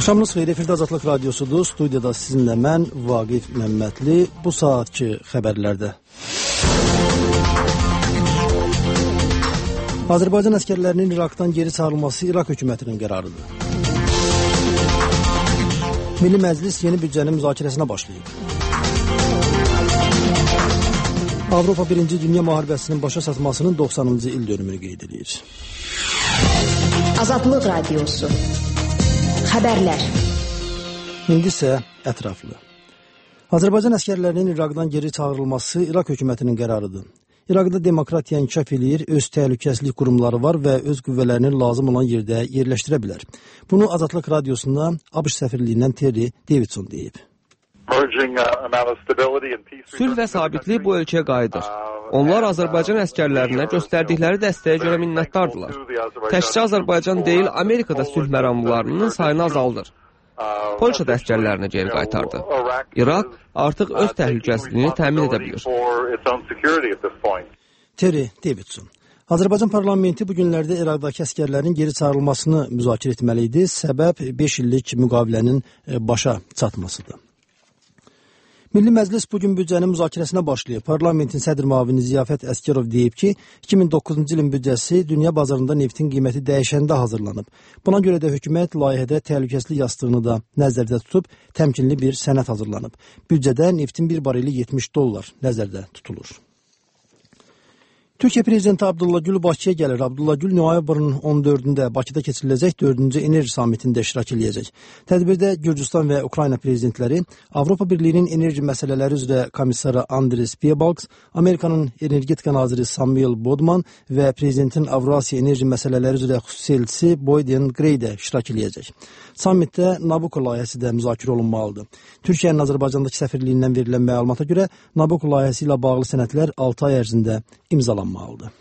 Axşamınız xeyir, efirdə Azadlıq Radiosudur. Studiyada sizinlə mən, Vaqif Məmmədli. Bu saatki xəbərlərdə. Azərbaycan əskərlərinin İraqdan geri çağırılması İraq hökumətinin qərarıdır. Milli Məclis yeni büdcənin müzakirəsinə başlayıb. Avropa 1-ci Dünya müharibəsinin başa çatmasının 90-cı il dönümünü qeyd edir. Azadlıq Radiosu. Xəbərlər. İndi isə ətraflı. Azərbaycan əskərlərinin İraqdan geri çağırılması İraq hökumətinin qərarıdır. İraqda demokratiya inkişaf edir, öz təhlükəsizlik qurumları var və öz qüvvələrini lazım olan yerdə yerləşdirə bilər. Bunu Azadlıq Radiosunda ABŞ səfirliyindən Terry Davidson deyib. Sülh və sabitlik bu ölkəyə qayıdır. Onlar Azərbaycan əskərlərinə göstərdikləri dəstəyə görə minnətdardırlar. Təkcə Azərbaycan deyil, Amerikada sülh məramlılarının sayını azaldır. Polşa da əskərlərini geri qaytardı. İraq artıq öz təhlükəsizliyini təmin edə bilir. Terry Davidson. Azərbaycan parlamenti bu günlərdə İraqdakı əskərlərin geri çağırılmasını müzakirə etməli idi. Səbəb 5 illik müqavilənin başa çatmasıdır. Milli Məclis bugün büdcənin müzakirəsinə başlayıb. Parlamentin sədr müavini Ziyafət Əskərov deyib ki, 2009-cu ilin büdcəsi dünya bazarında neftin qiyməti dəyişəndə hazırlanıb. Buna görə də hökumət layihədə təhlükəsizlik yastığını da nəzərdə tutub, təmkinli bir sənəd hazırlanıb. Büdcədə neftin bir bareli $70 nəzərdə tutulur. Türkiyə Prezidenti Abdullah Gül Bakıya gəlir. Abdullah Gül noyabrın 14-də Bakıda keçiriləcək 4-cü enerji samitində iştirak edəcək. Tədbirdə Gürcüstan və Ukrayna prezidentləri, Avropa Birliyinin enerji məsələləri üzrə komissarı Andris Piebalgs, Amerikanın energetika naziri Samuel Bodman və prezidentin Avrasiya enerji məsələləri üzrə xüsusi elçisi Boyden Grey də iştirak edəcək. Samitdə Nabucco layihəsi də müzakirə olunmalıdır. Türkiyənin Azərbaycandakı səfirliyindən verilən məlumata görə Nabucco layihəsi ilə bağlı sənədlər 6 ay ərzində imzalanmalıdır.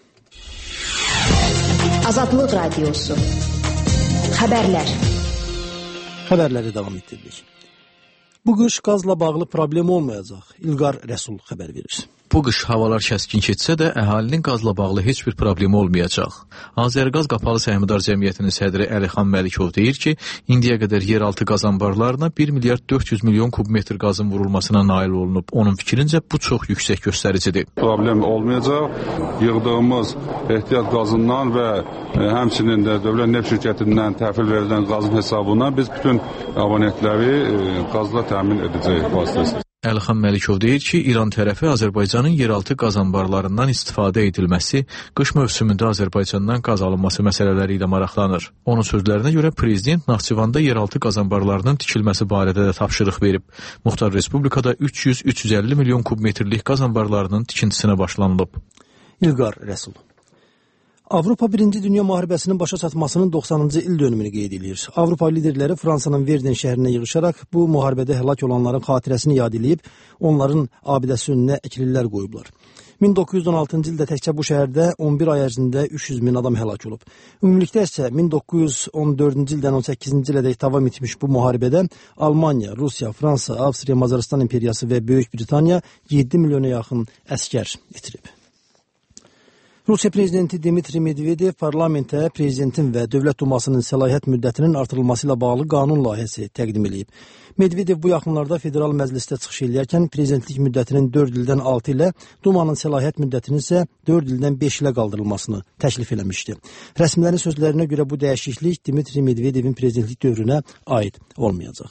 Azadlıq Radiosu. Xəbərlər. Xəbərləri davam etdiririk. Bu qış qazla bağlı problem olmayacaq. İlqar Rəsul xəbər verir. Bu qış havalar kəskin keçsə də əhalinin qazla bağlı heç bir problemi olmayacaq. Azərqaz Qapalı Səhmdar Cəmiyyətinin sədri Əlixan Məlikov deyir ki, indiyə qədər yeraltı qaz anbarlarına 1 milyard 400 milyon kubmetr qazın vurulmasına nail olunub. Onun fikrincə bu çox yüksək göstəricidir. Problem olmayacaq. Yığdığımız ehtiyat qazından və həmçinin də dövlət neft şirkətindən təhvil verilən qazın hesabına biz bütün abonentləri qazla təmin edəcəyik vasitəsilə. Əlixan Məlikov deyir ki, İran tərəfi Azərbaycanın yeraltı qaz anbarlarından istifadə edilməsi, qış mövsümündə Azərbaycandan qaz alınması məsələləri ilə maraqlanır. Onun sözlərinə görə Prezident Naxçıvanda yeraltı qaz anbarlarının tikilməsi barədə də tapşırıq verib. Muxtar Respublikada 300-350 milyon kubmetrlik qaz anbarlarının tikintisinə başlanılıb. İlqar Rəsul. Avropa 1-ci Dünya müharibəsinin başa çatmasının 90-cı il dönümünü qeyd edir. Avropa liderləri Fransanın Verden şəhərinə yığışaraq bu müharibədə həlak olanların xatirəsini yad edib, onların abidəsi önünə əklillər qoyublar. 1916-cı ildə təkcə bu şəhərdə 11 ay ərzində 300 min adam həlak olub. Ümumilikdə isə 1914-cü ildən 18-ci ilədək davam etmiş bu müharibədə Almaniya, Rusiya, Fransa, Avstriya, Macaristan imperiyası və Böyük Britaniya 7 milyona yaxın əskər itirib. Rusiya prezidenti Dmitri Medvedev parlamentə prezidentin və Dövlət Dumasının səlahiyyət müddətinin artırılması ilə bağlı qanun layihəsi təqdim edib. Medvedev bu yaxınlarda federal məclisdə çıxış edərkən prezidentlik müddətinin 4 ildən 6 ilə, Dumanın səlahiyyət müddətinin isə 4 ildən 5 ilə qaldırılmasını təklif eləmişdi. Rəsmilərin sözlərinə görə bu dəyişiklik Dmitri Medvedevin prezidentlik dövrünə aid olmayacaq.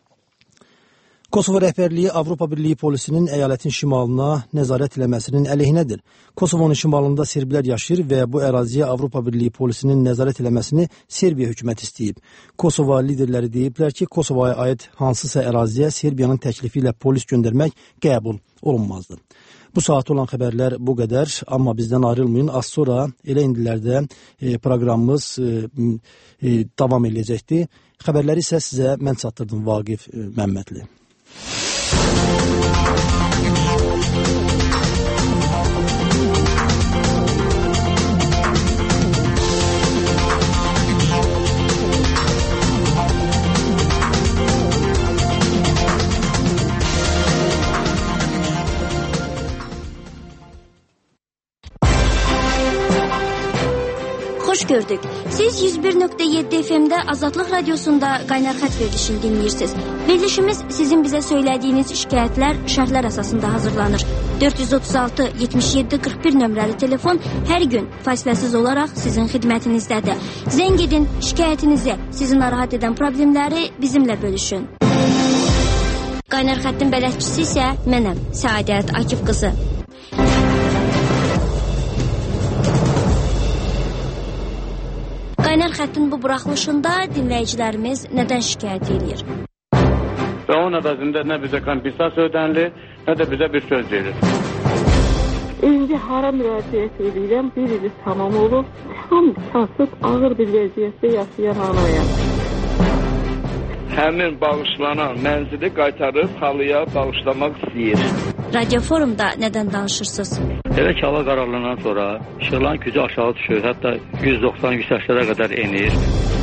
Kosovo rəhbərliyi Avropa Birliyi polisinin əyalətin şimalına nəzarət eləməsinin əleyhinədir. Kosovonun şimalında serblər yaşayır və bu əraziyə Avropa Birliyi polisinin nəzarət eləməsini Serbiya hökuməti istəyib. Kosovo liderləri deyiblər ki, Kosovoya aid hansısa əraziyə Serbiyanın təklifi ilə polis göndərmək qəbul olunmazdı. Bu saat olan xəbərlər bu qədər, amma bizdən ayrılmayın. Az sonra elə indilərdə proqramımız davam edəcəkdir. Xəbərləri isə sizə mən çatdırdım, Vaqif Məmmədli. Xoş gördük. Siz 101.7 FM-də Azadlıq Radiosunda Qaynar xətt verilişini dinləyirsiniz. Verilişimiz sizin bizə söylədiyiniz şikayətlər şərhlər əsasında hazırlanır. 436-77-41 nömrəli telefon hər gün fasiləsiz olaraq sizin xidmətinizdədir. Zəng edin, şikayətinizi, sizi narahat edən problemləri bizimlə bölüşün. Qaynar xəttin bələdçisi isə mənəm, Səadət Akif qızı. Qaynar xəttin bu buraxılışında dinləyicilərimiz nədən şikayət edir? Və onun əvəzində nə bizə kompensasiya ödənilir, nə də bizə bir söz verilir. İndi hara müraciət edirəm, bir ili tamam olub, tam kasıb ağır bir vəziyyətdə yaşayan anayam. Həmin bağışlanan mənzili qaytarıb halıya bağışlamaq istəyir. Radio Forumda nədən danışırsınız? Elə ki, hava qararlanan sonra işıqların gücü aşağı düşür, hətta 190-180-lərə qədər enir.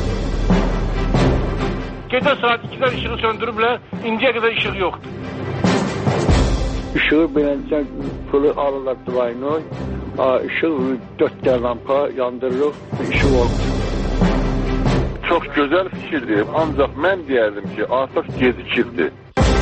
Gecə saat 2-dən işığı söndürüblər, indiyə qədər işıq yoxdur. Işığı beləncə pulu alırlar dilayını, işıq 4 də lampa yandırırıq, işıq olmuş. Çox gözəl fikirdir, ancaq mən deyərdim ki, artıq gecikirdi.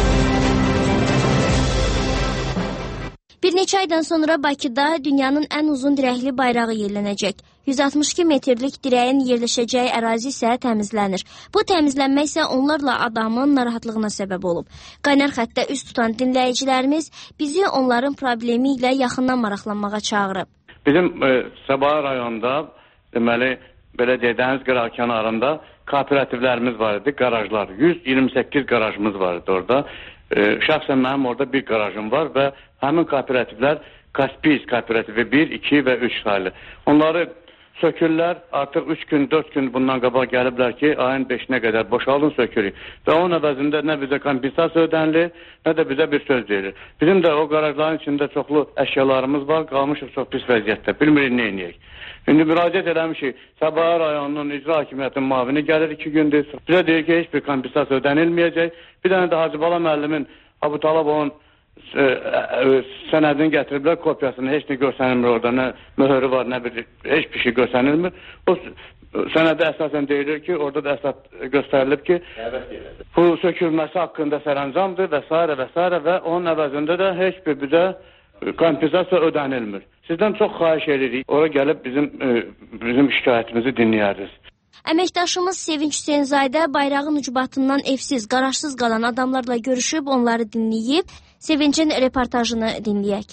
Bir neçə aydan sonra Bakıda dünyanın ən uzun dirəkli bayrağı yerlənəcək. 162 metrlik dirəyin yerləşəcəyi ərazi isə təmizlənir. Bu təmizlənmə isə onlarla adamın narahatlığına səbəb olub. Qaynar xəttdə üz tutan dinləyicilərimiz bizi onların problemi ilə yaxından maraqlanmağa çağırıb. Bizim Sabah rayonunda, deməli, belə deyək, dəniz qırağı kənarında kooperativlərimiz var idi, qarajlar. 128 qarajımız var idi orada. Şəxsən mənim orada bir qarajım var və həmin kooperativlər Kaspis kooperativi 1, 2 və 3 saylı. Onları sökürlər, artıq 3 gün, 4 gün bundan qabaq gəliblər ki, ayın 5-nə qədər boşaldın sökürük. Və onun əvəzində nə bizə kompensasiya ödənilir, nə də bizə bir söz verilir. Bizim də o qarajların içində çoxlu əşyalarımız var, qalmışıq çox pis vəziyyətdə, bilmirik nə edəyik. İndi müraciət eləmişik, Sabah rayonunun icra hakimiyyətinin mavini gəlir 2 gündür. Bizə deyir ki, heç bir kompensasiya ödənilməyəcək. Bir dənə də Hacı Bala müəllimin Abu Talabovun sənədini gətiriblər, kopyasını, heç nə görsənilmir orada, nə möhürü var, nə bir, heç bir şey görsənilmir. O sənədə əsasən deyilir ki, orada da əsas göstərilib ki, bu sökülməsi haqqında sərəncamdır və s. və onun əvəzində də heç bir bizə kompensasiya ödənilmir. Sizdən çox xahiş edirik, ora gəlib bizim şikayətimizi dinləyəriz. Əməkdaşımız Sevinç Hüseynzadə bayrağın ucbatından evsiz, qarajsız qalan adamlarla görüşüb, onları dinləyib. Sevincin reportajını dinləyək.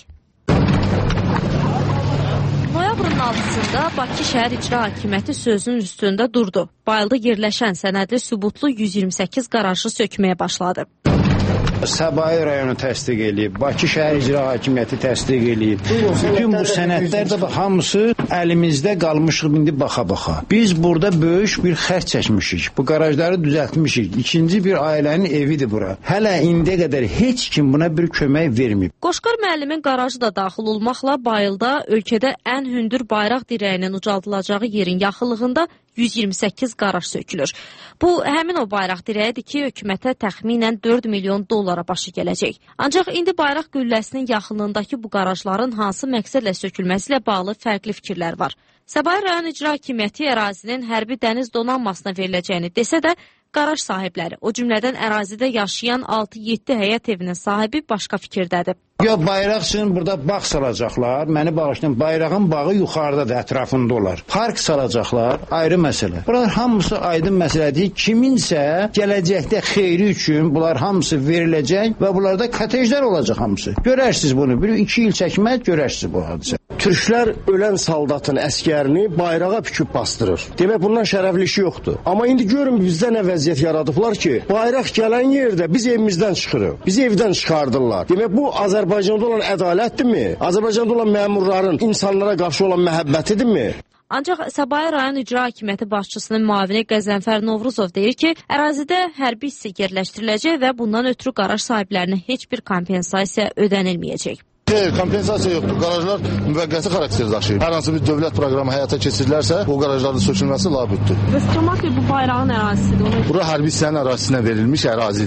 Noyabrın 6-sında Bakı Şəhər İcra Hakimiyyəti sözünün üstündə durdu. Bayılda yerləşən sənədli sübutlu 128 qarajı sökməyə başladı. Səbahi rayonu təsdiq eləyib, Bakı Şəhər İcra Hakimiyyəti təsdiq eləyib. Bütün bu sənədlər də hamısı əlimizdə qalmışıq indi baxa-baxa. Biz burada böyük bir xərc çəkmişik. Bu qarajları düzəltmişik. İkinci bir ailənin evidir bura. Hələ indiyə qədər heç kim buna bir kömək verməyib. Qoşqar müəllimin qarajı da daxil olmaqla Bayılda ölkədə ən hündür bayraq dirəyinin ucaldılacağı yerin yaxınlığında 128 qaraj sökülür. Bu, həmin o bayraq dirəyidir ki, hökumətə təxminən 4 milyon dollara başı gələcək. Ancaq indi bayraq qülləsinin yaxınlığındakı bu qarajların hansı məqsədlə sökülməsi ilə bağlı fərqli fikirlər var. Səbahi rayon İcra Hakimiyyəti ərazinin hərbi dəniz donanmasına veriləcəyini desə də, qaraj sahibləri, o cümlədən ərazidə yaşayan 6-7 həyət evinin sahibi başqa fikirdədir. Ya bayraq üçün burada bağ salacaqlar, məni bağışlayın, bayrağın bağı yuxarıdadır, ətrafında olar. Park salacaqlar, ayrı məsələ. Bunlar hamısı aydın məsələdir. Kiminsə gələcəkdə xeyri üçün bunlar hamısı veriləcək və bunlarda kotejlər olacaq hamısı. Görərsiniz bunu, 1-2 il çəkməz, görərsiniz bu hadisə. Türklər ölən saldatın əskərini bayrağa püküb bastırır. Demək, bundan şərəfli işi yoxdur. Amma indi görün bizdə nə vəziyyət yaradıblar ki, bayraq gələn yerdə biz evimizdən çıxırıq. Bizi evdən çıxardırlar. Demək, bu Azərbaycanda olan ədalətdirmi? Azərbaycanda olan məmurların insanlara qarşı olan məhəbbətidirmi? Ancaq Səbahi rayon İcra Hakimiyyəti başçısının müavini Qəzənfər Novruzov deyir ki, ərazidə hərbi hissə yerləşdiriləcək və bundan ötürü qaraj sahiblərinə heç bir kompensasiya ödənilməyəcək. Xeyr, kompensasiya yoxdur. Qarajlar müvəqqəti xarakter daşıyır. Hər hansı bir dövlət proqramı həyata keçirilərsə, o qarajların sökülməsi labüddür. Vəscəmat bu bayrağın ərazisidir. Bura hərbi hissənin ərazisinə verilmiş ərazidir.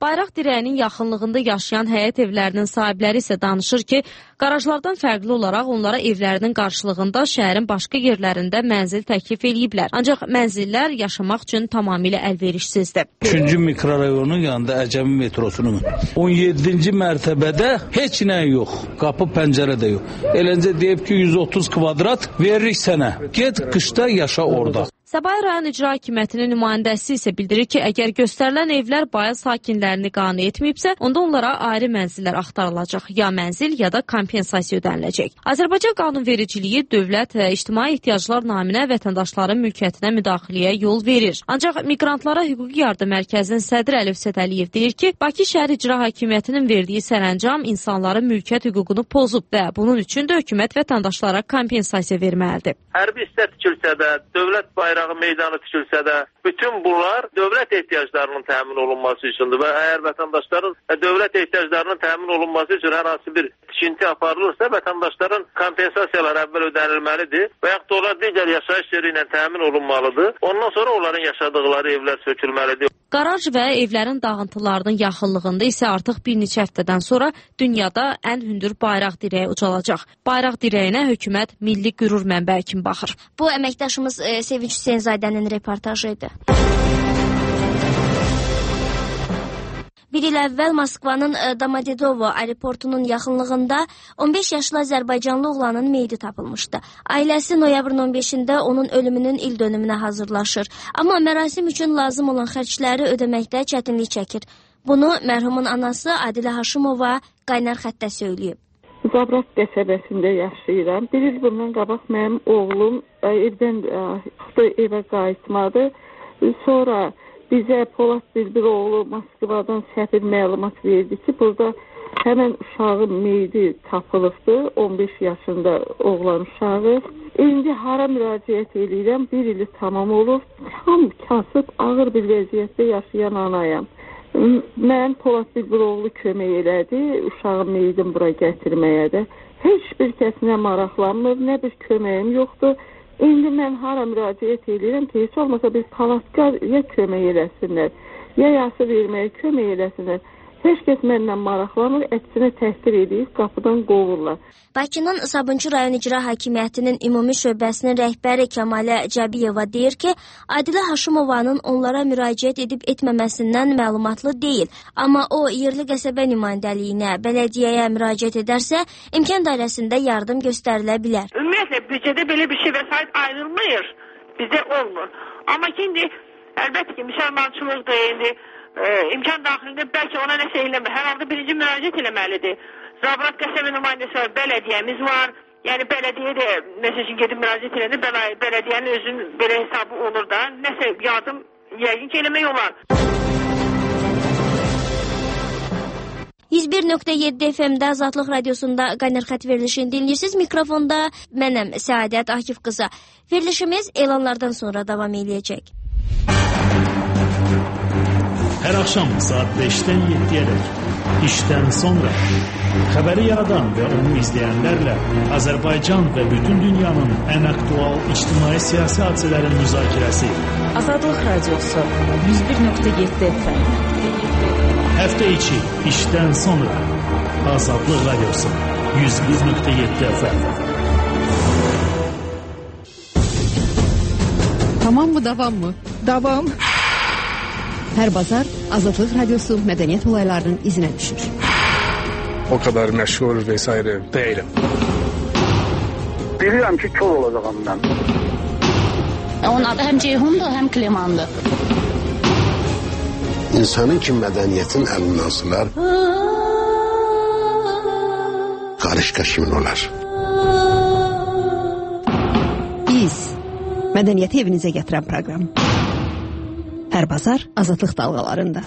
Bayraq dirəyinin yaxınlığında yaşayan həyət evlərinin sahibləri isə danışır ki, qarajlardan fərqli olaraq onlara evlərinin qarşılığında şəhərin başqa yerlərində mənzil təklif eləyiblər. Ancaq mənzillər yaşamaq üçün tamamilə əlverişsizdir. 3-cü mikrorayonun yanında Əcəmi metrosunun 17-ci mərtəbədə heç nə yox. Qapı, pəncərə də yox. Eləncə deyib ki, 130 kvadrat veririk sənə. Get qışda yaşa orada. Səbail rayon icra hakimiyyətinin nümayəndəsi isə bildirir ki, əgər göstərilən evlər bayıl sakinlərini qane etməyibsə, onda onlara ayrı mənzillər axtarılacaq. Ya mənzil, ya da kompensasiya ödəniləcək. Azərbaycan qanunvericiliyi dövlət və ictimai ehtiyaclar naminə vətəndaşların mülkiyyətinə müdaxiləyə yol verir. Ancaq miqrantlara hüquqi yardım mərkəzinin sədri Əlif Sədəliyev deyir ki, Bakı şəhər icra hakimiyyətinin verdiyi sərəncam insanların mülkiyyət hüququnu pozub və bunun üçün də hökumət vətəndaşlara kompensasiya verməlidir. Hərbi hissə tikilsə də, dövlət bayrağı meydanı tikilsə də, bütün bunlar dövlət ehtiyaclarının təmin olunması üçündür və əgər vətəndaşların dövlət ehtiyaclarının təmin olunması üçün hər hansı bir tikinti aparılırsa, vətəndaşların kompensasiyalar əvvəl ödənilməlidir və yaxud da onlar digər yaşayış yeri ilə təmin olunmalıdır. Ondan sonra onların yaşadıqları evlər sökülməlidir. Qaraj və evlərin dağıntılarının yaxınlığında isə artıq bir neçə həftədən sonra dünyada ən hündür bayraq dirəyi ucalacaq. Bayraq dirəyinə hökumət milli qürur mənbəyi kimi baxır. Bu əməkdaşımız Sevinç Hüseynzadənin reportajı idi. Bir il əvvəl Moskvanın Domodedovo aeroportunun yaxınlığında 15 yaşlı Azərbaycanlı oğlanın meyidi tapılmışdı. Ailəsi noyabrın 15-də onun ölümünün il dönümünə hazırlaşır. Amma mərasim üçün lazım olan xərcləri ödəməkdə çətinlik çəkir. Bunu mərhumun anası Adilə Haşimova qaynar xəttə söyləyib. Zabrat qəsəbəsində yaşayıram. Bir il bundan qabaq mənim oğlum evdən evə qayıtmadı. Sonra bizə Polad Bilbiroğlu Moskvadan səfir məlumat verdi ki, burada həmən uşağın meyidi tapılıbdı, 15 yaşında oğlan uşağı. İndi hara müraciət edirəm, bir ili tamam olur. Tam kasıb, ağır bir vəziyyətdə yaşayan anayam. Mən Polad Bilbiroğlu kömək elədi, uşağın meyidini bura gətirməyə də. Heç bir kəs nə maraqlanmır, nə bir köməyim yoxdur. İndi mən hara müraciət edirəm ki, heç olmasa bir palatka ya kömək eləsinlər, ya yası verməyə kömək eləsinlər. Heç kəs məndən maraqlanır, əksinə təhqir edib, qapıdan qovurlar. Bakının Sabunçu rayon icra hakimiyyətinin ümumi şöbəsinin rəhbəri Kəmalə Cəbiyeva deyir ki, Adilə Haşimovanın onlara müraciət edib etməməsindən məlumatlı deyil. Amma o, yerli qəsəbə nümayəndəliyinə, bələdiyyəyə müraciət edərsə, imkan dairəsində yardım göstərilə bilər. Ümumiyyətlə, büdcədə belə bir şey vəsait ayrılmır, bizdə olmur. Amma indi, əlbəttə ki, müsəlmançılıqdır, indi imkan daxilində bəlkə ona nəsə eləmir. Hər halda birinci müraciət eləməlidir. Zabrat qəsəbə nümayəndəsi var, bələdiyyəmiz var. Yəni bələdiyyə də nəsə üçün gedib müraciət elədi, bələdiyyənin özünün belə hesabı olur da, nəsə yardım yəqin ki eləmək olar. 101.7 FM-də Azadlıq Radiosunda qaynar xətt verilişini dinləyirsiniz. Mikrofonda mənəm Səadət Akif qızı. Verilişimiz elanlardan sonra davam edəcək. Hər axşam saat 5-dən 7-yədək işdən sonra xəbəri yaradan və onu izləyənlərlə Azərbaycan və bütün dünyanın ən aktual ictimai-siyasi hadisələrin müzakirəsi. Azadlıq Radiosu 101.7 FM. Həftə içi işdən sonra Azadlıq Radiosu 101.7 FM. Tamam mı, davam mı? Davam. Hər bazar Azadlıq Radiosu mədəniyyət olaylarının izinə düşür. O kadar məşğul vesaire değilim. Bilirəm ki, kör olacağım mən. Onun adı həm Ceyhundur, həm Klimandır. İnsanın ki, mədəniyyətin əlindən sılar, qarışqa kimin olar? Biz, mədəniyyəti evinizə gətirən proqram. Hər bazar Azadlıq dalğalarında.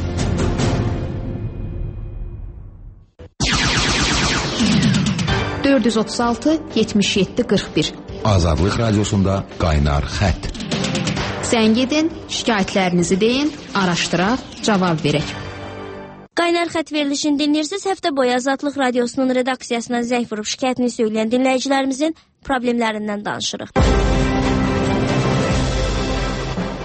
(436-77-41) Azadlıq Radiosunda qaynar xətt. Sən gedin, şikayətlərinizi deyin, araşdıraq, cavab verək. Qaynar xətt verilişini dinləyirsiniz. Həftə boyu Azadlıq Radiosunun redaksiyasına zəng vurub şikayətini söyləyən dinləyicilərimizin problemlərindən danışırıq.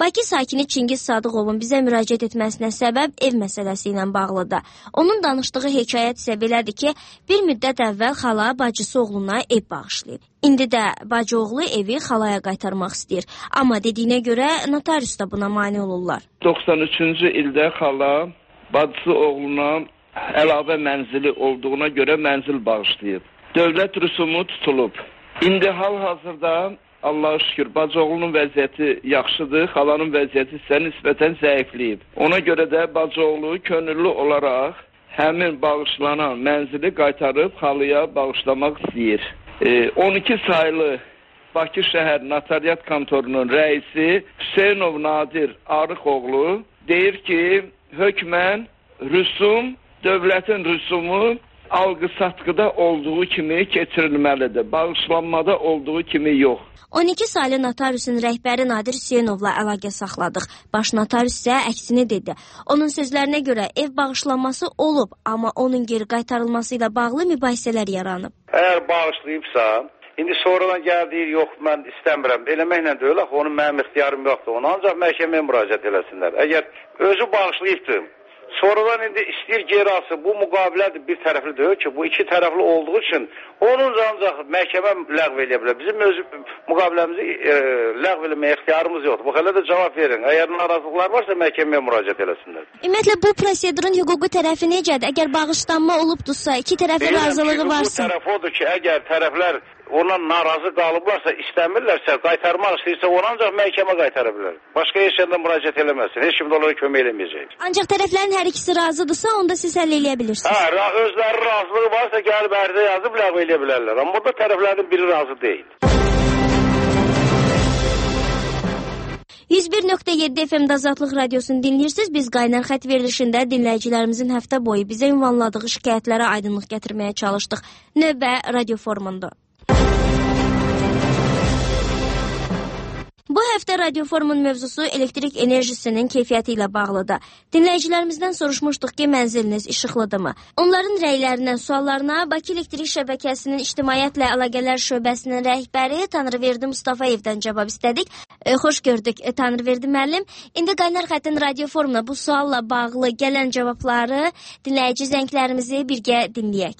Bakı sakini Çingiz Sadıqovun bizə müraciət etməsinə səbəb ev məsələsi ilə bağlıdır. Onun danışdığı hekayət isə belədir ki, bir müddət əvvəl xala bacısı oğluna ev bağışlayıb. İndi də bacı oğlu evi xalaya qaytarmaq istəyir. Amma dediyinə görə notarius da buna mane olurlar. 93-cü ildə xala bacısı oğluna əlavə mənzili olduğuna görə mənzil bağışlayıb. Dövlət rüsumu tutulub. İndi hal-hazırda Allah'a şükür bacı oğlunun vəziyyəti yaxşıdır, xalanın vəziyyəti isə nisbətən zəifləyib. Ona görə də bacı oğlu könüllü olaraq həmin bağışlanan mənzili qaytarıb xalaya bağışlamaq istəyir. 12 saylı Bakı şəhər notariat kontorunun rəisi Hüseynov Nadir Arıqoğlu deyir ki, hökmən rüsum, dövlətin rüsumu alqı-satqıda olduğu kimi keçirilməlidir. Bağışlanmada olduğu kimi yox. 12 saylı notariusun rəhbəri Nadir Hüseynovla əlaqə saxladıq. Baş notarius isə əksini dedi. Onun sözlərinə görə ev bağışlanması olub, amma onun geri qaytarılması ilə bağlı mübahisələr yaranıb. Əgər bağışlayıbsa, indi sonradan gəldir, yox mən istəmirəm. Eləməklə deyil, onun mənim ixtiyarım yoxdur. Onu ancaq məhkəməyə müraciət eləsinlər. Əgər özü bağışlayıbdır, sonradan indi istəyir geri alsın. Bu müqabilədir, bir tərəfli deyil ki, bu iki tərəfli olduğu üçün onun ancaq məhkəmə ləğv eləyə bilər. Bizim öz müqabiləmizi ləğv eləməyə ixtiyarımız yoxdur. Bu xələ də cavab verin. Əgər narazılıqlar varsa məhkəməyə müraciət eləsinlər. Ümumiyyətlə bu prosedurun hüquqi tərəfi necədir? Əgər bağışlanma olubdursa, iki tərəfin razılığı varsa. Bu tərəf odur ki, əgər tərəflər ondan narazı qalıblarsa, istəmirlərsə, qaytarmaq istəyirsə, onu ancaq məhkəmə qaytara bilər. Başqa heç yerdən müraciət eləməsin. Heç kim də onlara kömək eləməyəcək. Ancaq tərəflərin hər ikisi razıdırsa, onda siz həll eləyə bilirsiniz. Hə, özləri razılığı varsa, gəlib ərizə yazıb ləğv eləyə bilərlər. Amma burada tərəflərin biri razı deyil. 101.7 FM-də Azadlıq Radiosunu dinləyirsiniz. Biz Qaynar xətt verilişində dinləyicilərimizin həftə boyu bizə ünvanladığı şikayətlərə aydınlıq gətirməyə çalışdıq. Növbə radio formunda. Bu həftə radio forumun mövzusu elektrik enerjisinin keyfiyyəti ilə bağlıdır. Dinləyicilərimizdən soruşmuşduq ki, mənziliniz işıqlıdırmı? Onların rəylərindən suallarına Bakı Elektrik Şəbəkəsinin İctimaiyyətlə Əlaqələr Şöbəsinin rəhbəri Tanrıverdi Mustafayevdən cavab istədik. Xoş gördük Tanrıverdi müəllim. İndi Qaynar xəttin radio forumuna bu sualla bağlı gələn cavabları dinləyici zənglərimizi birgə dinləyək.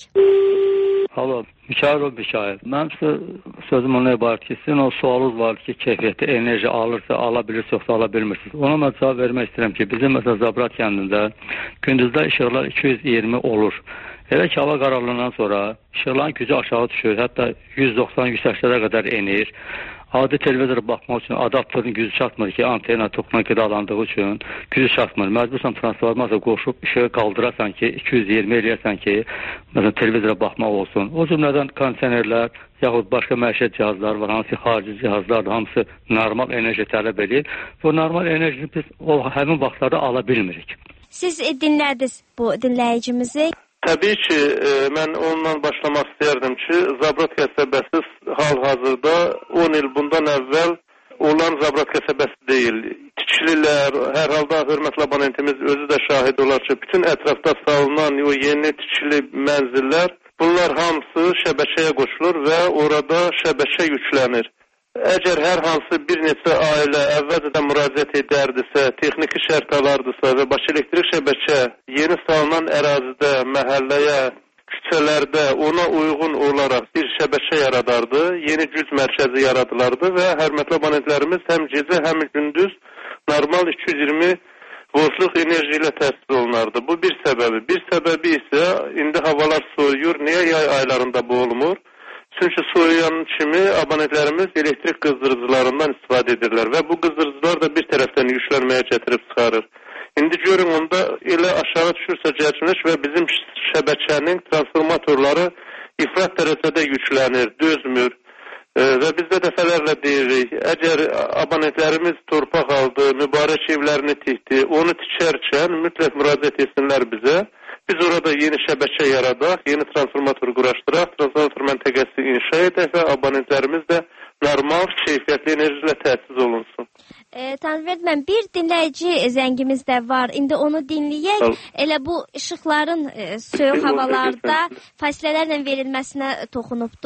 Alo, Mikail Mikail. Mənim sözüm ona ibarət ki, sizin o sualınız var ki, keyfiyyətli enerji alırsa, ala bilirsiniz, yoxsa ala bilmirsiniz. Ona mən cavab vermək istəyirəm ki, bizim məsələn Zabrat kəndində gündüzdə işıqlar 220 olur. Elə ki, hava qararlığından sonra işıqların gücü aşağı düşür, hətta 190-180-ə qədər enir. Adi televizora baxmaq üçün adaptörün gücü çatmır ki, antena tokla qidalandığı üçün gücü çatmır. Məcbursan transformator qoşub işığı qaldırasan ki, 220 eləyəsən ki, məsələn televizora baxmaq olsun. O cümlədən kondisionerlər yaxud başqa məişət cihazlar var, hansı xarici cihazlardır, hamısı normal enerji tələb edir. Bu normal enerjini biz həmin vaxtlarda ala bilmirik. Siz dinlədiniz bu dinləyicimizi. Təbii ki, mən onunla başlamaq istəyərdim ki, Zabrat qəsəbəsi hal-hazırda 10 il bundan əvvəl olan Zabrat qəsəbəsi deyil. Tikililər, hər halda hörmətli abonentimiz özü də şahid olar ki, bütün ətrafda salınan o yeni tikili mənzillər, bunlar hamısı şəbəkəyə qoşulur və orada şəbəkə yüklənir. Əgər hər hansı bir neçə ailə əvvəlcədən müraciət edərdisə, texniki şərt alardısa və Bakı elektrik şəbəkə yeni salınan ərazidə, məhəlləyə, küçələrdə ona uyğun olaraq bir şəbəkə yaradardı, yeni güc mərkəzi yaradılardı və hörmətli abonentlərimiz həm gecə, həm gündüz normal 220 voltluq enerji ilə təsis olunardı. Bu bir səbəbi. Bir səbəbi isə indi havalar soyuyur. Niyə yay aylarında bu olmur? Çünki soyuyan kimi abonentlərimiz elektrik qızdırıcılarından istifadə edirlər və bu qızdırıcılar da bir tərəfdən yüklənməyə gətirib çıxarır. İndi görün, onda elə aşağı düşürsə gərçiniş və bizim şəbəkənin transformatorları ifrat dərəcədə yüklənir, dözmür və biz də dəfələrlə deyirik, əgər abonentlərimiz torpaq aldı, mübarək evlərini tikdi, onu tikərkən mütləq müraciət etsinlər bizə. Biz orada yeni şəbəkə yaradaq, yeni transformator quraşdıraq, transformator məntəqəsi inşa edək və abonentlərimiz də normal, keyfiyyətli enerji ilə təchiz olunsun. Tanrıverdi mən bir dinləyici zəngimiz də var. İndi onu dinləyək. Elə bu işıqların soyuq havalarda fasilələrlə verilməsinə toxunubdur.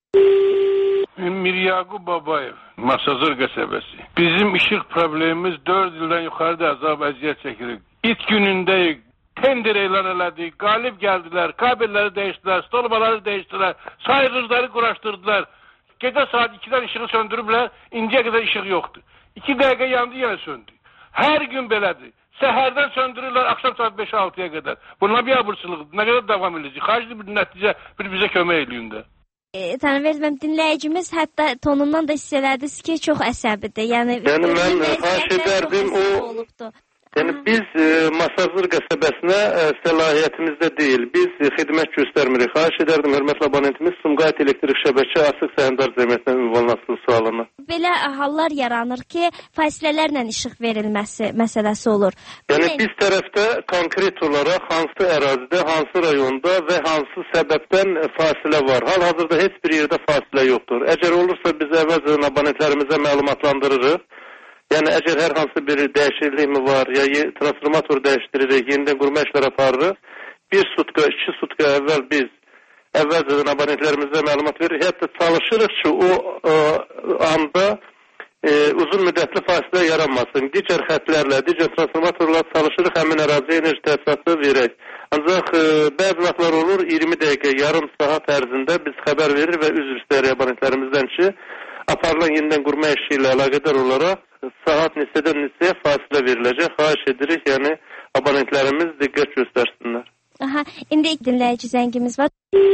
Miryaqub Babayev, Masazır qəsəbəsi. Bizim işıq problemimiz 4 ildən yuxarıda əzab əziyyət çəkirik. İlk günündəyik, tender elan elədik, qalib gəldilər, kabelləri dəyişdilər, stolbaları dəyişdilər, sayğıcları quraşdırdılar. Gecə saat 2-dən işığı söndürüblər, indiyə qədər işıq yoxdur. 2 dəqiqə yandı, yenə söndü. Hər gün belədir. Səhərdən söndürürlər, axşam saat 5-6-ya qədər. Bununla bir abırsılıqdır. Nə qədər davam edəcək? Xaricli bir nəticə bizə kömək eləyin də. Tanrıverdim, dinləyicimiz hətta tonundan da hiss elədiniz ki, çox əsəbidir. Yəni mən xahiş edərdim o... Yəni biz Masazır qəsəbəsinə səlahiyyətimizdə deyil, biz xidmət göstərmirik. Xahiş edərdim, hörmətli abonentimiz Sumqayıt Elektrik Şəbəkə Asıq Səhmdar Cəmiyyətindən ünvanlasın sualını. Belə hallar yaranır ki, fasilələrlə işıq verilməsi məsələsi olur. Yəni biz tərəfdə konkret olaraq hansı ərazidə, hansı rayonda və hansı səbəbdən fasilə var. Hal-hazırda heç bir yerdə fasilə yoxdur. Əgər olursa biz əvvəlcədən abonentlərimizə məlumatlandırırıq. Yəni, əgər hər hansı bir dəyişiklik mi var, ya transformator dəyişdiririk, yenidən qurma işləri aparırıq, 1 sutka, 2 sutka əvvəl biz əvvəlcədən abonentlərimizə məlumat veririk. Hətta çalışırıq ki, o anda uzun müddətli fasilə yaranmasın. Digər xətlərlə, digər transformatorlarla çalışırıq həmin əraziyə enerji təchizatı verək. Ancaq bəzi vaxtlar olur, 20 dəqiqə, yarım saat ərzində biz xəbər verir və üzr istəyirik abonentlərimizdən ki, aparılan yenidən qurma işi ilə əlaqədar olaraq saat neçədən neçəyə fasilə veriləcək. Xahiş edirik, yəni abonentlərimiz diqqət göstərsinlər. Aha, indi dinləyici zəngimiz var.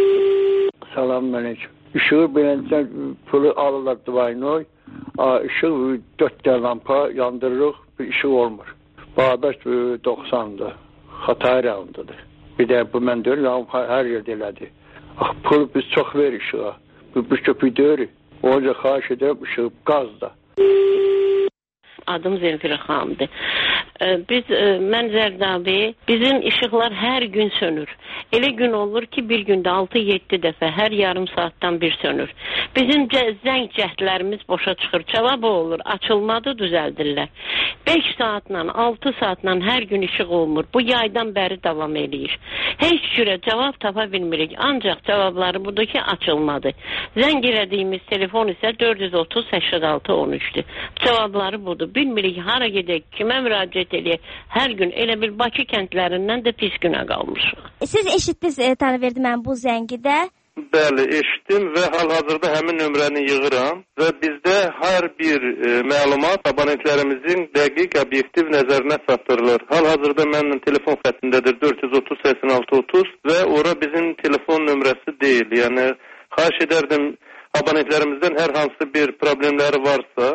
Salam aleyküm. Işığı beləncə pulu alırlar Divaynoy. Işıq 4 lampa yandırırıq, bir işıq olmur. Bağdaş 90'dır. Xatay rayonundadır. Bir də bu mən deyirəm, hər yerdə elədir. Pul biz çox verir işığa. Bu köpük deyir. Onca xahiş edirəm, işıq qazda. Adım Zemfira xanımdır. Mən Zərdabi, bizim işıqlar hər gün sönür. Elə gün olur ki, bir gündə 6-7 dəfə, hər yarım saatdan bir sönür. Bizim zəng cəhdlərimiz boşa çıxır. Cavabı olur, açılmadı, düzəldirlər. 5 saatla, 6 saatla hər gün işıq olmur. Bu yaydan bəri davam edir. Heç cürə cavab tapa bilmirik. Ancaq cavabları budur ki, açılmadı. Zəng elədiyimiz telefon isə 430-86-13'dür. Cavabları budur. Bilmirik, hara gedək, kimə müraciət eləyək. Hər gün elə bir Bakı kəndlərindən də pis günə qalmışıq. Siz eşitdiniz, Tanrıverdi, mən bu zəngidə? Bəli, eşitdim və hal-hazırda həmin nömrəni yığıram və bizdə hər bir məlumat abonentlərimizin dəqiq, obyektiv nəzərinə çatdırılır. Hal-hazırda mənim telefon xəttindədir 430-86-30 və ora bizim telefon nömrəsi deyil. Yəni, xahiş edərdim abonentlərimizdən hər hansı bir problemləri varsa,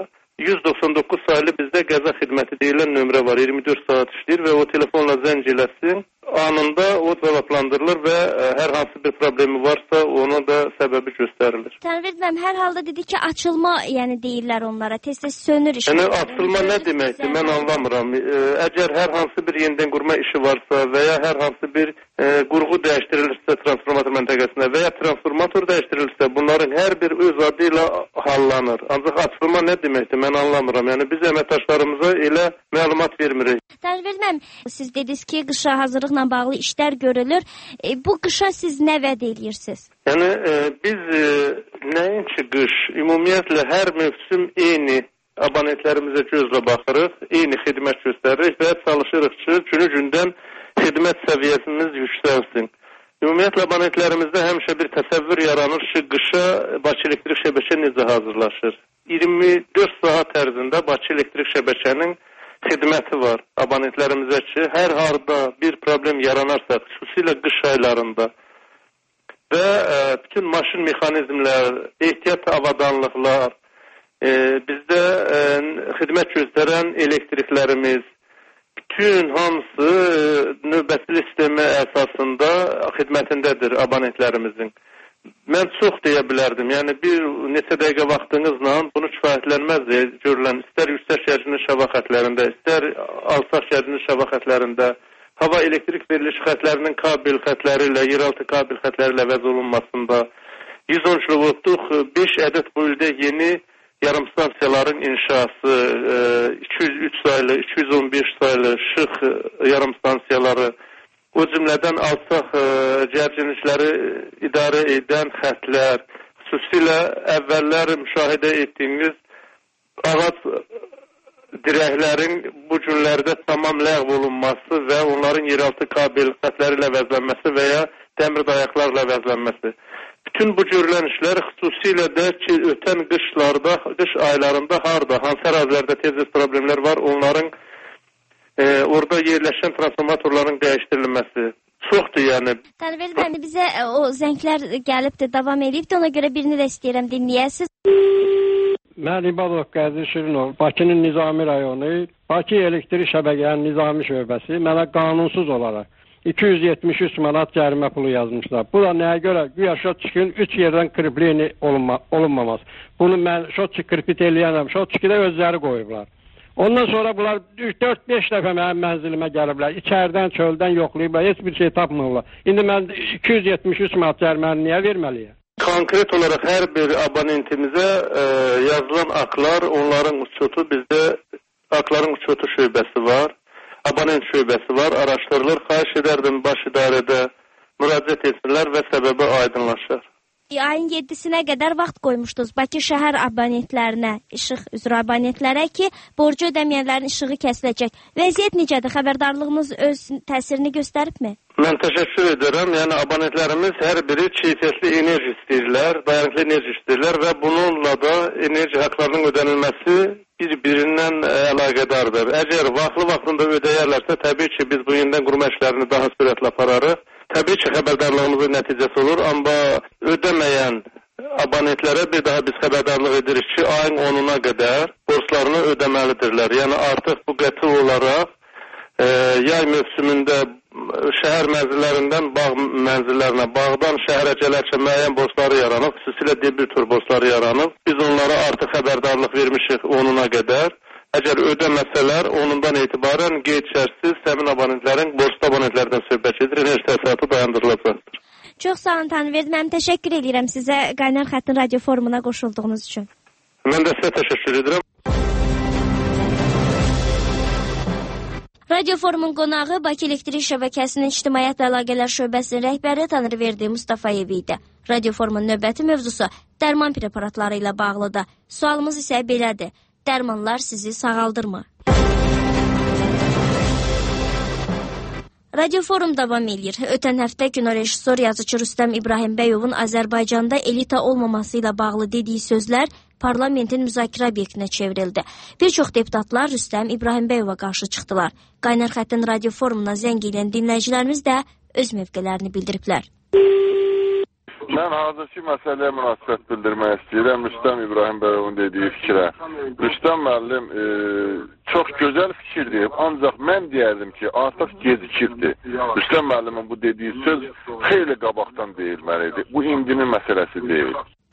199 sayılı bizdə qəza xidməti deyilən nömrə var, 24 saat işləyir və o telefonla zəng eləsin. Anında o cavablandırılır və hər hansı bir problemi varsa ona da səbəbi göstərilir. Tanrıverdi mənim, hər halda dedi ki, açılma yəni deyirlər onlara, tez-tez sönür işlər. Yəni, açılma nə deməkdir, mən anlamıram. Əgər hər hansı bir yenidən qurma işi varsa və ya hər hansı bir qurğu dəyişdirilirsə transformator məntəqəsində və ya transformator dəyişdirilirsə, bunların hər bir öz adı ilə hallanır. Ancaq açılma nə deməkdir, mən anlamıram. Yəni, biz əməkdaşlarımıza elə məlumat vermirik. Tanrıverdi mənim, siz dediniz ki, qışa hazırlıqla bağlı işlər görülür. Bu qışa siz nə vəd edirsiniz? Yəni, biz nəinki qış, ümumiyyətlə hər mövsüm eyni abonentlərimizə gözlə baxırıq, eyni xidmət göstəririk və çalışırıq ki, günü-gündən xidmət səviyyəsimiz yüksəlsin. Ümumiyyətlə, abonentlərimizdə həmişə bir təsəvvür yaranır ki, qışa Bakı Elektrik Şəbəkə necə hazırlaşır. 24 saat ərzində Bakı Elektrik Şəbəkənin xidməti var abonentlərimizə ki, hər harda bir problem yaranarsa, xüsusilə qış aylarında və bütün maşın mexanizmlər, ehtiyat avadanlıqlar, bizdə xidmət göstərən elektriklərimiz, bütün hamısı növbəti sistemi əsasında xidmətindədir abonentlərimizin. Mən çox deyə bilərdim. Yəni, bir neçə dəqiqə vaxtınızla bunu kifayətlənməz deyə görülən, istər yüksək şərcinin şəva xətlərində, istər alçaq şərcinin şəva xətlərində, hava elektrik veriliş xətlərinin kabel xətləri ilə, yeraltı kabel xətləri ilə əvəz olunmasında, 110 kilovoltluq 5 ədəd bu ildə yeni yarımstansiyaların inşası, 203 sayılı, 215 sayılı şıx yarımstansiyaları, o cümlədən alçaq gərginlikləri idarə edən xətlər, xüsusilə əvvəllər müşahidə etdiyimiz ağac dirəklərin bu günlərdə tamam ləğv olunması və onların yeraltı kabel xətləri ilə əvəzlənməsi və ya dəmir dayaqlarla əvəzlənməsi. Bütün bu görülən işlər xüsusilə də ki, ötən qış aylarında harda, hansı ərazilərdə tezlik problemlər var, onların orada yerləşən transformatorların dəyişdirilməsi çoxdur yəni. Tanrıverdi bəndi bizə o zənglər gəlibdi, davam edibdi, ona görə birini də istəyirəm dinləyəsiz. Mən İbadov Qədir Şirinov, Bakının Nizami rayonu, Bakı elektrik şəbəkənin Nizami şöbəsi mənə qanunsuz olaraq 273 manat cərimə pulu yazmışlar. Bu da nəyə görə? Güya şotçikin 3 yerdən kripliyini olunmaması. Bunu mən şotçik kripit eləyənəm, şotçiki də özləri qoyublar. Ondan sonra bunlar 4-5 dəfə mənim mənzilimə gəliblər. İçərdən, çöldən yoxlayıblar, heç bir şey tapmırlar. İndi mən 273 manat cəriməni niyə verməliyəm? Konkret olaraq hər bir abonentimizə yazılan aklar, onların uçotu, bizdə akların uçotu şöbəsi var, abonent şöbəsi var, araşdırılır. Xahiş edərdim baş idarədə müraciət etsinlər və səbəbi aydınlaşır. Ayın 7-sinə qədər vaxt qoymuşdunuz Bakı şəhər abonentlərinə, işıq üzrə abonentlərə ki, borcu ödəməyənlərin işığı kəsiləcək. Vəziyyət necədir? Xəbərdarlığımız öz təsirini göstəribmi? Mən təşəkkür edirəm. Yəni abonentlərimiz hər biri keyfiyyətli enerji istəyirlər, dayanıqlı enerji istəyirlər və bununla da enerji haqlarının ödənilməsi bir-birindən əlaqədardır. Əgər vaxtında ödəyərlərsə, təbii ki, biz bu yenidən qurma işlərini daha sürətlə apararıq. Təbii ki, xəbərdarlığımızın nəticəsi olur, amma ödəməyən abonentlərə bir daha biz xəbərdarlıq edirik ki, ayın 10-una qədər borclarını ödəməlidirlər. Yəni artıq bu qəti olaraq yay mövsümündə şəhər mənzillərindən bağ mənzillərinə, bağdan şəhərə gələrkən müəyyən borcları yaranıb, xüsusilə debitor borcları yaranıb. Biz onlara artıq xəbərdarlıq vermişik 10-una qədər. Əgər ödəməsələr, onundan etibarən qeyd-şərtsiz həmin abonentlərin borclu abonentlərdən söhbət edir, enerji təsərrüfatı dayandırılacaqdır. Çox sağ olun Tanrıverdi, mən təşəkkür edirəm sizə Qaynar Xəttin radio forumuna qoşulduğunuz üçün. Mən də sizə təşəkkür edirəm. Radio forumun qonağı Bakı Elektrik Şəbəkəsinin İctimaiyyət və Əlaqələr Şöbəsinin rəhbəri Tanrıverdi Mustafayev idi. Radio forumun növbəti mövzusu dərman preparatları ilə bağlıdır. Sualımız isə belədir. Dərmanlar sizi sağaldırmı? Radio forum davam edir. Ötən həftə kinoreşissor yazıcı Rüstəm İbrahimbəyovun Azərbaycanda elita olmaması ilə bağlı dediyi sözlər parlamentin müzakirə obyektinə çevrildi. Bir çox deputatlar Rüstəm İbrahimbəyova qarşı çıxdılar. Qaynar Xəttin radio forumuna zəng edən dinləyicilərimiz də öz mövqelərini bildiriblər. Mən hazırki məsələyə münasibət bildirmək istəyirəm Rüstəm İbrahimbəyovun dediyi fikrə. Rüstəm müəllim çox gözəl fikir deyib, ancaq mən deyərdim ki, artıq gecikibdir. Rüstəm müəllimin bu dediyi söz xeyli qabaqdan deyilməlidir. Bu indinin məsələsi deyil.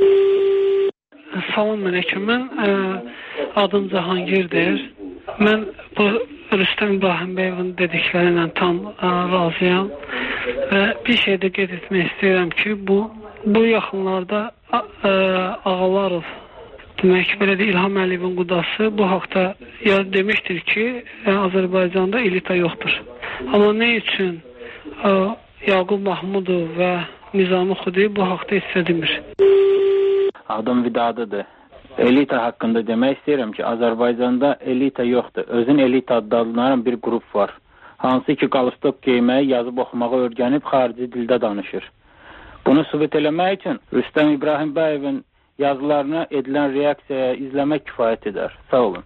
Salam əleykum, mən adım Cahangirdir. Mən bu Rüstəm İbrahimbəyovun dediklərindən tam razıyam və bir şey də qeyd etmək istəyirəm ki, bu yaxınlarda Ağalarov, demək belə də İlham Əliyevin qudası bu haqda demişdir ki, Azərbaycanda elita yoxdur. Amma nə üçün Yaqub Mahmudov və Nizami Xudiyev bu haqda heç demir? Adım Vidadıdır. Elita haqqında demək istəyirəm ki, Azərbaycanda elita yoxdur. Özün elita adlanan bir qrup var. Hansı ki, qalstok geyməyi, yazıb oxumağı öyrənib xarici dildə danışır. Bunu sübut eləmək üçün Rüstəm İbrahimbəyovun yazılarına edilən reaksiyaya izləmək kifayət edər. Sağ olun.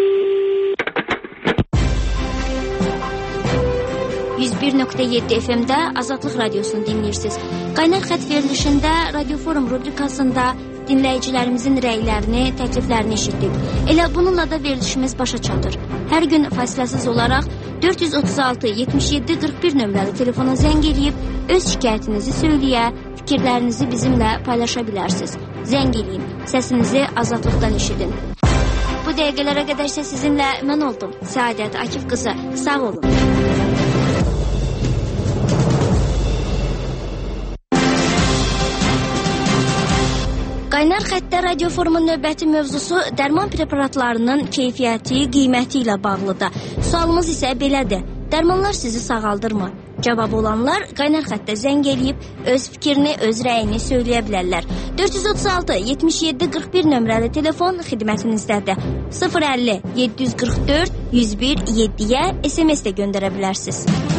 101.7 FM-də Azadlıq Radiosunu dinləyirsiniz. Qaynar xətt verilişində Radio Forum rubrikasında dinləyicilərimizin rəylərini, təkliflərini eşitdik. Elə bununla da verilişimiz başa çatır. Hər gün fasiləsiz olaraq 436-77-41 nömrəli telefona zəng eləyib, öz şikayətinizi söyləyə, fikirlərinizi bizimlə paylaşa bilərsiniz. Zəng eləyin, səsinizi azadlıqdan eşidin. Bu dəqiqələrə qədər isə sizinlə mən oldum. Səadət Akif qızı, sağ olun. Qaynar xəttdə radio forumun növbəti mövzusu dərman preparatlarının keyfiyyəti, qiyməti ilə bağlıdır. Sualımız isə belədir. Dərmanlar sizi sağaldırmı? Cavab olanlar qaynar xəttə zəng eləyib öz fikrini, öz rəyini söyləyə bilərlər. 436 77 41 nömrəli telefon xidmətinizdədir. 050 744 101 7-yə SMS də göndərə bilərsiniz.